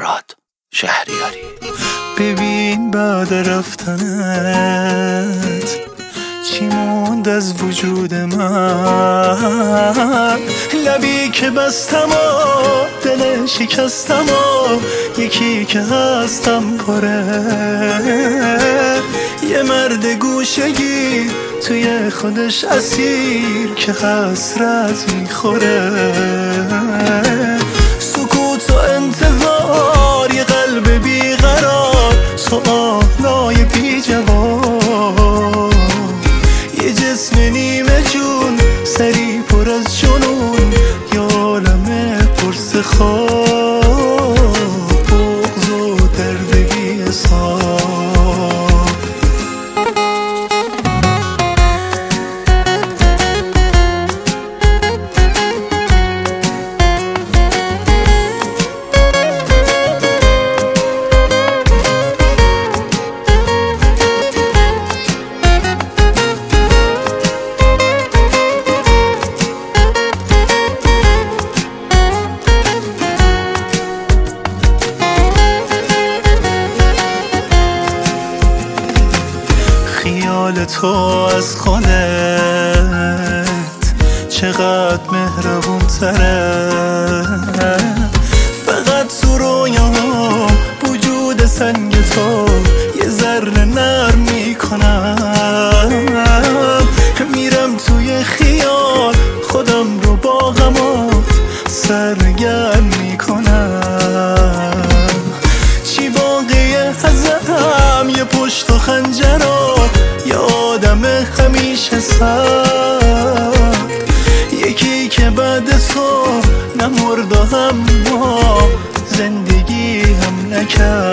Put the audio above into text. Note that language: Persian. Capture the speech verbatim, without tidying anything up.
فرهاد شهریاری. ببین بعد رفتنت چی موند از وجود من، لبی که بستم و دل شکستم و یکی که هستم پره، یه مرد گوشگی توی خودش اسیر که حسرت میخوره، سکوت و انتظار یه قلب بیقرار، سوالای بی جواب، یه جسم نیمه جون سری پر از جنون، یه عالم پرس خواب، بغض و درد بی حساب. خیال تو از خودت چقدر مهربون تره، فقط تو رویام وجود سنگ تو یه ذره نرم میکنم، میرم توی خیال خودم رو با غمات سرگرم میکنم، چی باقیه ازم یه پشت و خنجرات، یه آدم همیشه سرد، یکی که بعد تو نمرد و هم ما زندگی هم نکرد.